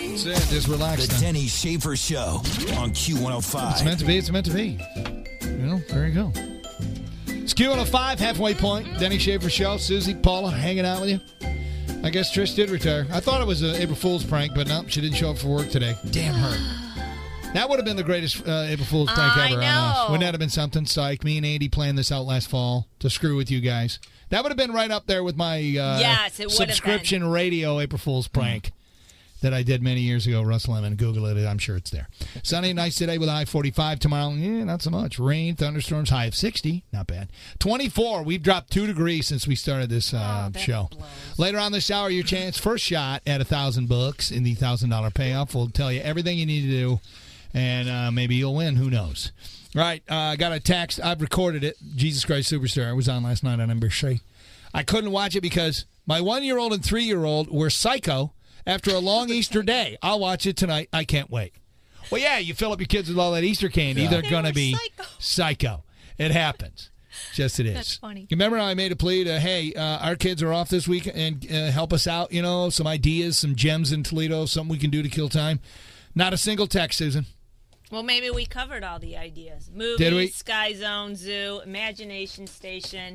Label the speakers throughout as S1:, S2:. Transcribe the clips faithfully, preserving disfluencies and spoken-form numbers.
S1: That's it. Just relax.
S2: The
S1: now.
S2: Denny Schaefer Show on Q one oh five.
S1: It's meant to be. It's meant to be. You know, there you go. It's Q one oh five, halfway point. Denny Schaefer Show. Susie, Paula, hanging out with you. I guess Trish did retire. I thought it was an April Fool's prank, but no, she didn't show up for work today. Damn her. That would have been the greatest uh, April Fool's prank
S3: I
S1: ever
S3: know.
S1: on us. Wouldn't that have been something? Psych. Me and Andy planned this out last fall to screw with you guys. That would have been right up there with my uh,
S3: Yes, it would have
S1: subscription radio April Fool's prank that I did many years ago. Russ Lemon, Google it. I'm sure it's there. Sunny nights today with a high forty-five. Tomorrow, eh, not so much. Rain, thunderstorms, high of sixty. Not bad. twenty-four. We've dropped two degrees since we started this uh,
S3: Oh, that
S1: show.
S3: blows.
S1: Later on this hour, your chance, first shot at a thousand bucks in the thousand dollar payoff. We'll tell you everything you need to do, and uh, maybe you'll win. Who knows? All right, I uh, got a text. I've recorded it. Jesus Christ Superstar. I was on last night on N B C. I couldn't watch it because my one-year-old and three-year-old were psycho after a long Easter day. I'll watch it tonight. I can't wait. Well, yeah, you fill up your kids with all that Easter candy.
S4: Yeah.
S1: They're
S3: They
S1: going to
S3: were
S1: be
S3: psycho.
S1: psycho. It happens. Just it is.
S3: That's funny.
S1: You remember how I made a plea to, hey, uh, our kids are off this week and uh, help us out, you know, some ideas, some gems in Toledo, something we can do to kill time? Not a single text, Susan.
S3: Well, maybe we covered all the ideas. Movies,
S1: Did we?
S3: Sky Zone, Zoo, Imagination Station.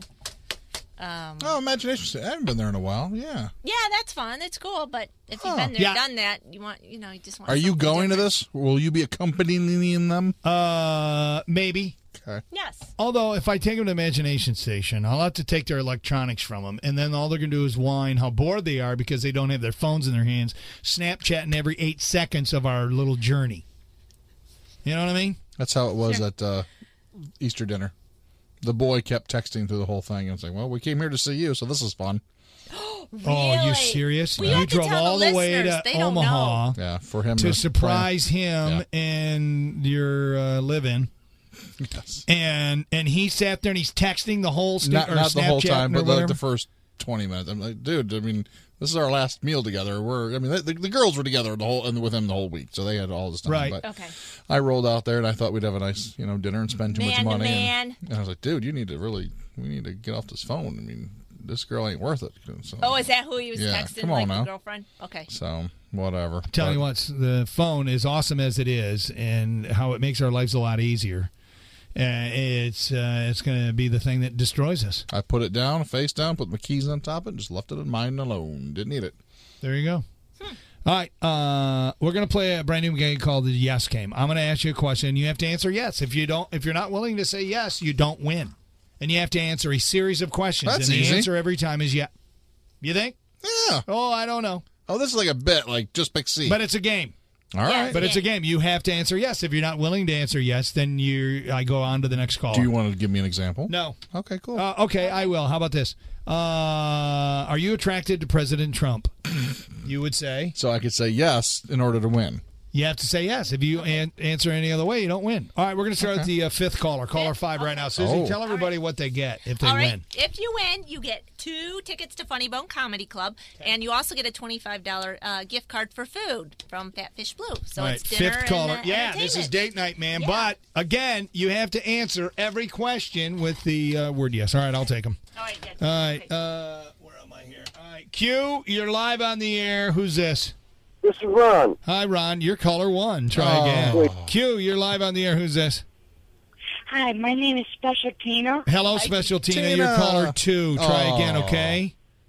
S3: Um,
S4: Oh, Imagination Station. I haven't been there in a while. Yeah.
S3: yeah, that's fun. It's cool. But if you've
S4: Huh.
S3: been there,
S1: Yeah.
S3: done that, you want, you know, you just want.
S4: Are you
S3: something
S4: going to
S3: different.
S4: this? Will you be accompanying them?
S1: Uh, maybe.
S4: Okay.
S3: Yes.
S1: Although, if I take them to Imagination Station, I'll have to take their electronics from them, and then all they're going to do is whine how bored they are because they don't have their phones in their hands, Snapchatting every eight seconds of our little journey. You know what I mean?
S4: That's how it was at uh, Easter dinner. The boy kept texting through the whole thing. And it's like, well, we came here to see you, so this is fun.
S3: Really?
S1: Oh, you serious?
S3: Well,
S1: you
S3: have to
S1: drove
S3: tell
S1: all
S3: the
S1: the way
S3: listeners.
S1: to
S3: They don't
S1: Omaha
S3: know.
S4: Yeah, for him
S1: to
S4: to
S1: surprise him
S4: Yeah.
S1: and your uh, live-in.
S4: plan. Yes.
S1: And and he sat there and he's texting the whole st-
S4: Not,
S1: or
S4: not the whole
S1: Snapchatting
S4: time,
S1: or
S4: but like
S1: whatever.
S4: the first twenty minutes. I'm like, dude, I mean, this is our last meal together. We're, I mean, the, the girls were together the whole and with him the whole week, so they had all this time.
S1: Right.
S4: But
S3: Okay.
S4: I rolled out there and I thought we'd have a nice, you know, dinner and spend too
S3: Man
S4: much
S3: to
S4: money.
S3: man.
S4: And, and I was like, dude, you need to really, we need to get off this phone. I mean, this girl ain't worth it. So,
S3: Oh, is that who he was
S4: Yeah,
S3: texting?
S4: come on
S3: like
S4: now.
S3: the girlfriend? Okay.
S4: So whatever.
S1: Tell you
S4: But-
S1: what, the phone, as awesome as it is, and how it makes our lives a lot easier, uh, it's uh, it's going to be the thing that destroys us.
S4: I put it down, face down, put my keys on top of it, and just left it in mine alone. Didn't need it.
S1: There you go. All right, uh, we're going to play a brand new game called the Yes Game. I'm going to ask you a question. You have to answer yes. If you don't, if you're not willing to say yes, you don't win, and you have to answer a series of questions.
S4: That's
S1: and the
S4: easy.
S1: answer every time is yeah. You think?
S4: Yeah.
S1: Oh, I don't know,
S4: Oh, this is like a bit, like just pick C.
S1: but it's a game.
S4: All right.
S3: Yeah.
S1: But it's a game. You have to answer yes. If you're not willing to answer yes, then you I go on to the next caller.
S4: Do you want to give me an example?
S1: No.
S4: Okay, cool.
S1: Uh, okay, I will. How about this? Uh, are you attracted to President Trump? You would say.
S4: so I could say yes in order to win.
S1: You have to say yes. If you an- answer any other way, you don't win. All right, we're going to start with the uh, fifth caller. Caller five right now. Susie,
S4: Oh.
S1: tell everybody what they get if they
S3: All right.
S1: win.
S3: If you win, you get two tickets to Funny Bone Comedy Club, and you also get a twenty-five dollars uh, gift card for food from Fat Fish Blue. So
S1: All right,
S3: it's dinner
S1: fifth caller.
S3: and, uh,
S1: yeah, this is
S3: entertainment.
S1: date night, man.
S3: Yeah.
S1: But, again, you have to answer every question with the uh, word yes. All right, I'll take them.
S3: All right, good.
S1: All right, uh, where am I here? All right, Q, you're live on the air. Who's this?
S5: This is Ron.
S1: Hi, Ron. You're caller one. Try
S4: Oh.
S1: again. Q, you're live on the air. Who's this?
S6: Hi, my name is Special Tina.
S1: Hello, Special Tina.
S4: Tina.
S1: You're caller two. Try
S4: Oh.
S1: again, okay?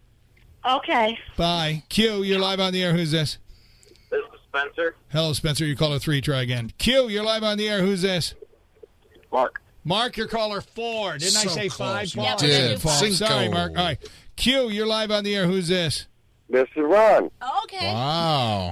S6: Okay.
S1: Bye. Q, you're live on the air. Who's this?
S5: This is Spencer.
S1: Hello, Spencer. You're caller three. Try again. Q, you're live on the air. Who's this?
S5: Mark.
S1: Mark, you're caller four. Didn't I
S4: So
S1: say
S4: close.
S1: five?
S4: You
S1: Paul?
S3: did.
S1: I said five.
S4: Cinco.
S1: Sorry, Mark. All right. Q, you're live on the air. Who's this?
S5: This is Ron.
S3: Okay.
S4: Wow.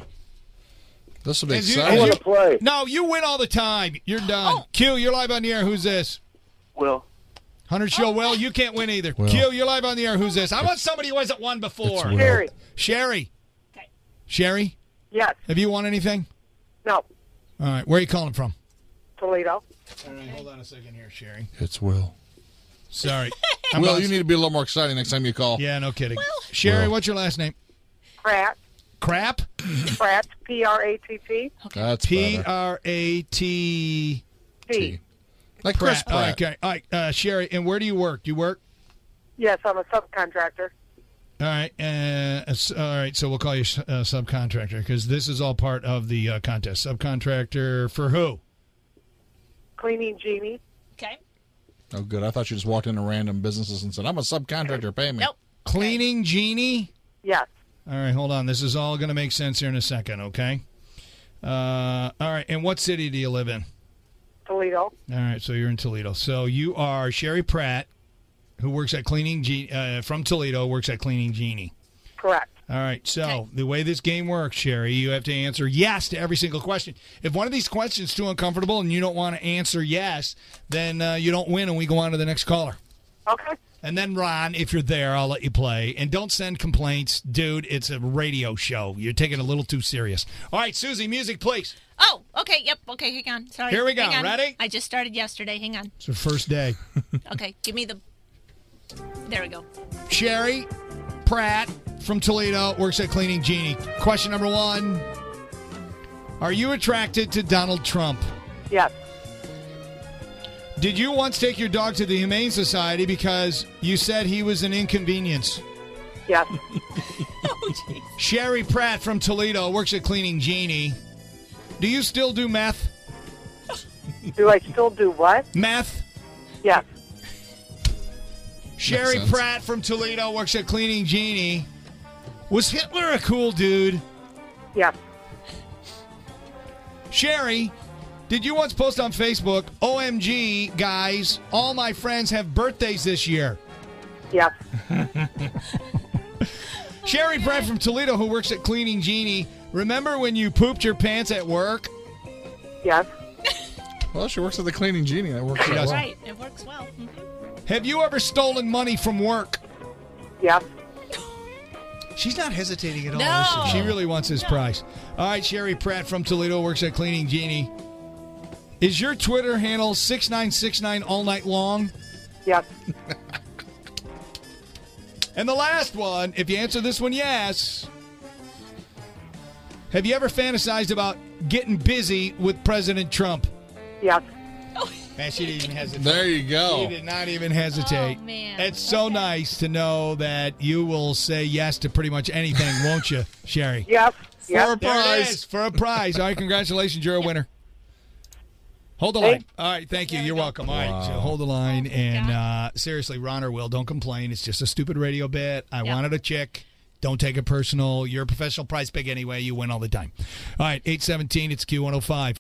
S4: This will be
S1: Is you-
S5: I
S1: is
S5: want
S1: you-
S5: to play.
S1: No, you win all the time. You're done.
S3: Oh.
S1: Q, you're live on the air. Who's this?
S5: Will.
S1: Hunter Show. Will, you can't win either.
S4: Will.
S1: Q, you're live on the air. Who's this? I want somebody who hasn't won before.
S4: It's Will.
S5: Sherry.
S1: Sherry.
S3: Okay.
S1: Sherry,
S5: Yes.
S1: have you won anything?
S5: No.
S1: All right. Where are you calling from?
S5: Toledo.
S1: All right. Hold on a second here, Sherry.
S4: It's Will.
S1: Sorry. I'm
S4: Will,
S1: on-
S4: you need to be a little more exciting next time you call.
S1: Yeah, no kidding. Sherry,
S4: Will.
S1: what's your last name?
S5: Pratt.
S1: Crap?
S5: Pratt. P R A T T.
S4: That's
S1: P
S4: better.
S1: R A T.
S5: T.
S4: Like Chris
S1: Pratt.
S4: Pratt.
S1: Okay. All right. Uh, Sherry, and where do you work? Do you work?
S5: Yes, I'm a subcontractor.
S1: All right. Uh, s- all right. So we'll call you uh, subcontractor because this is all part of the uh, contest. Subcontractor for who?
S5: Cleaning Genie.
S3: Okay.
S4: Oh, good. I thought you just walked into random businesses and said, I'm a subcontractor, pay me.
S3: Nope.
S1: Cleaning Genie?
S5: Yes.
S1: All right, hold on. This is all going to make sense here in a second, okay? Uh, all right, and what city do you live in?
S5: Toledo.
S1: All right, so you're in Toledo. So you are Sherry Pratt, who works at Cleaning Genie, uh, from Toledo, works at Cleaning Genie.
S5: Correct.
S1: All right, so
S3: Okay.
S1: the way this game works, Sherry, you have to answer yes to every single question. If one of these questions is too uncomfortable and you don't want to answer yes, then uh, you don't win and we go on to the next caller.
S5: Okay.
S1: And then, Ron, if you're there, I'll let you play. And don't send complaints. Dude, it's a radio show. You're taking it a little too serious. All right, Susie, music, please.
S3: Oh, okay. Yep. Okay, hang on. Sorry.
S1: Here we go.
S3: Hang on.
S1: Ready?
S3: I just started yesterday. Hang on.
S1: It's her first day.
S3: Okay, give me the. There we go.
S1: Sherry Pratt from Toledo works at Cleaning Genie. Question number one. Are you attracted to Donald Trump?
S5: Yes.
S1: Did you once take your dog to the Humane Society because you said he was an inconvenience?
S5: Yes.
S3: Oh, jeez.
S1: Sherry Pratt from Toledo works at Cleaning Genie. Do you still do meth?
S5: Do I still do what?
S1: Meth?
S5: Yes.
S1: Sherry
S4: sense.
S1: Pratt from Toledo works at Cleaning Genie. Was Hitler a cool dude?
S5: Yes.
S1: Sherry, did you once post on Facebook, O M G, guys, all my friends have birthdays this year?
S5: Yes.
S1: Sherry Pratt from Toledo, who works at Cleaning Genie, remember when you pooped your pants at work?
S5: Yes.
S4: Well, she works at the Cleaning Genie. That works out
S1: does.
S4: well.
S3: Right. It works well. Mhm.
S1: Have you ever stolen money from work?
S5: Yes.
S1: She's not hesitating at all.
S3: No.
S1: is she? She really wants this prize. All right, Sherry Pratt from Toledo works at Cleaning Genie. Is your Twitter handle six nine six nine all night long?
S5: Yes.
S1: And the last one, if you answer this one yes, have you ever fantasized about getting busy with President Trump?
S5: Yes.
S1: Man, she didn't even hesitate.
S4: There you
S1: She
S4: go.
S1: did not even hesitate.
S3: Oh, man.
S1: It's so
S3: Okay.
S1: nice to know that you will say yes to pretty much anything, won't you, Sherry?
S5: Yes.
S4: For
S5: Yes.
S4: a
S1: There it
S4: prize.
S1: is, for a prize. All right, congratulations, you're a winner. Hold the
S5: Hey.
S1: line. All right, thank you. You're welcome. All right,
S4: Wow.
S1: so hold the line. And uh, seriously, Ron or Will, don't complain. It's just a stupid radio bit. I
S3: Yeah.
S1: wanted a chick. Don't take it personal. You're a professional prize pig anyway. You win all the time. All right, eight seventeen, it's Q one oh five.